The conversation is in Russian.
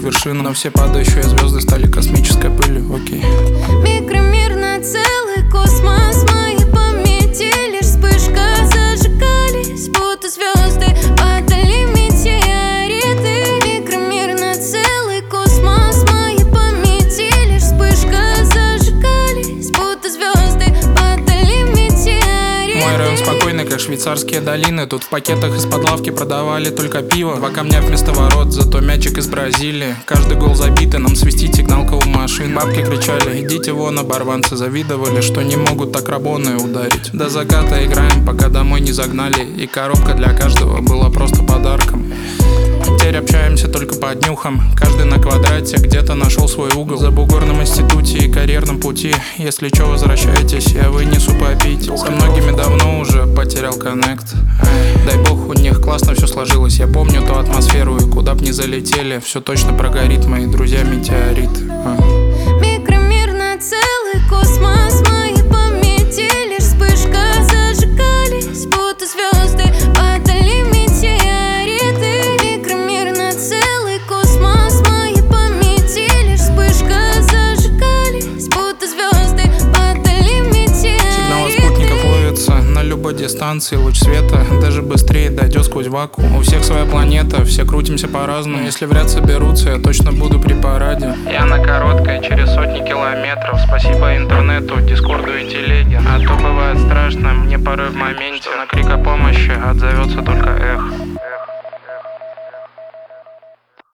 к вершинам. Но все падающие звезды стали космической пылью, окей. Микромир на целый космос, моей памяти лишь вспышка. Зажигались, будто звезды, падали метеориты. Микромир на целый космос, моей памяти лишь вспышка. Зажигались, будто звезды, падали метеориты. Мой район спокойный, как швейцарские долины. Тут в пакетах из-под лавки продавали только пиво. 2 камня вместо ворот, зато мячик из Бразилии. Каждый гол забитый, нам свистит сигналка у машин. Бабки кричали: идите вон, оборванцы. Завидовали, что не могут так рабоной ударить. До заката играем, пока домой не загнали. И коробка для каждого была просто подарком. Теперь общаемся только по днюхам. Каждый на квадрате где-то нашел свой угол. За бугорном институте и карьерном пути. Если чё, возвращайтесь, я вынесу попить. Со многими давно уже потерял коннект. Дай бог, у них классно все сложилось. Я помню ту атмосферу, и куда б ни залетели, все точно прогорит, мои друзья, метеорит. Микромир на целый космос, моей памяти лишь вспышка. Зажигались, будто звезды, падали метеориты. Микромир на целый космос, моей памяти лишь вспышка. Зажигались, будто звезды, падали метеориты. Сигнал от спутников ловится на любой дистанции. Луч света даже быстрее дойдет сквозь вакуум. У всех своя планета, все крутимся по-разному. Если в ряд соберутся, я точно буду при параде. Я на короткой, через сотни километров. Спасибо интернету, дискорду и телеге. А то бывает страшно, мне порой в моменте на крик о помощи отзовется только эхо.